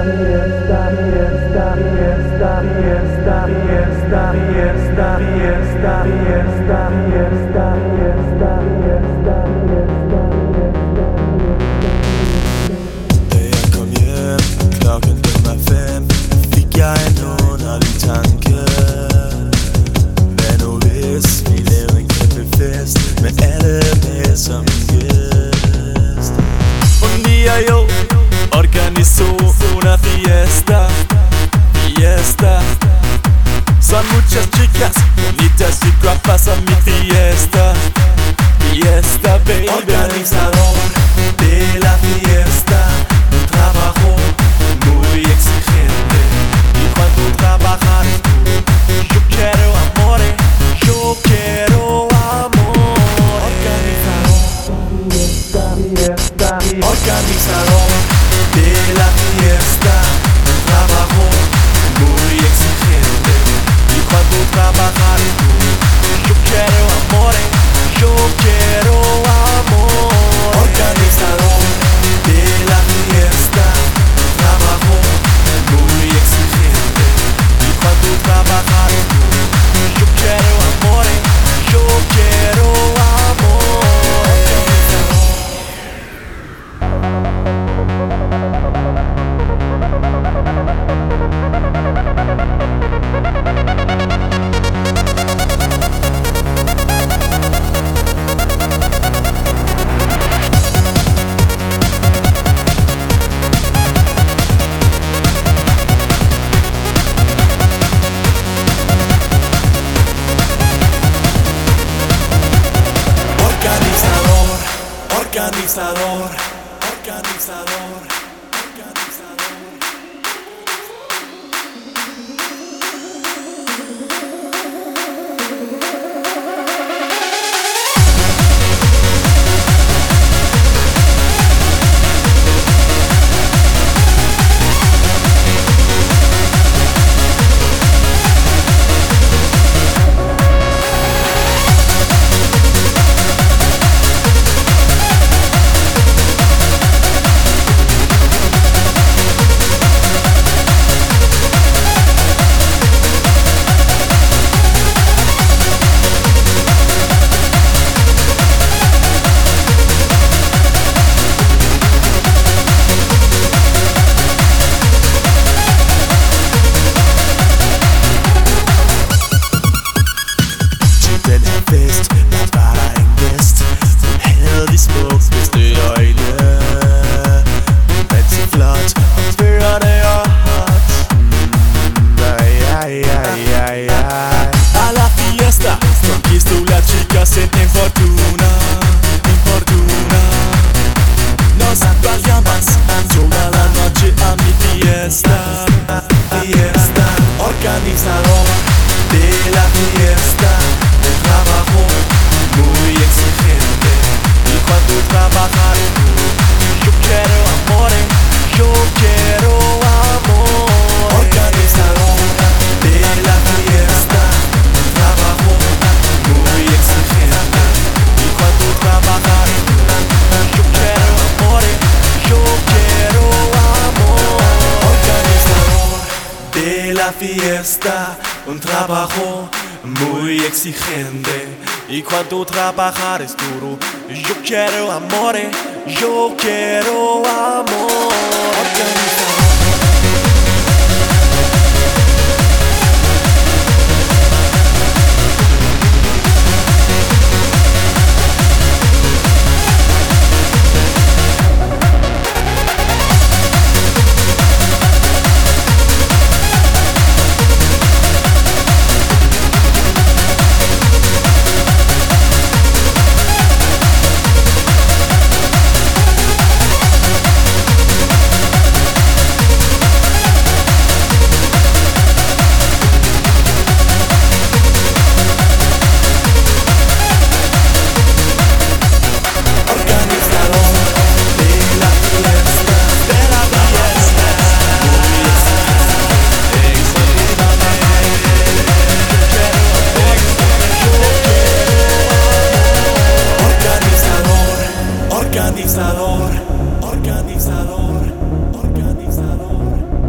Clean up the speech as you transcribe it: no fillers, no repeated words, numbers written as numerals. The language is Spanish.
Kom hjem, klokken den er 5. Fik jeg en underlig tanke. Hvad nu hvis vi lavede en kæmpe fest med alle med som gæst? Un día yo organizo una fiesta, fiesta. Son muchas chicas bonitas y guapas a mi fiesta, fiesta, baby. Organizador de la fiesta, un trabajo muy exigente. Y cuando trabajar es duro, yo quiero amores, yo quiero amor. Organizador de la fiesta, un trabajo muy exigente. Y cuando trabajar es duro, yo quiero amores, yo quiero amor. Organizador de la fiesta, un trabajo muy exigente. Y cuando trabajar es duro, yo quiero amores, yo quiero amor. Organizador, organizador, organizador. A la fiesta, conquisto las chicas en infortuna, infortuna. Nos vayamos toda la noche a mi fiesta, fiesta. Organizador de la fiesta, un trabajo muy exigente. Y cuando trabajar es duro, yo quiero amores, yo quiero amor. Organizador de la fiesta, un trabajo muy exigente. Y cuando trabajar es duro, yo quiero amores, yo quiero amor. Organizador de la fiesta, un trabajo muy exigente. Y cuando trabajar es duro, yo quiero amores, yo quiero amor. Organizador. Organizador, organizador, organizador.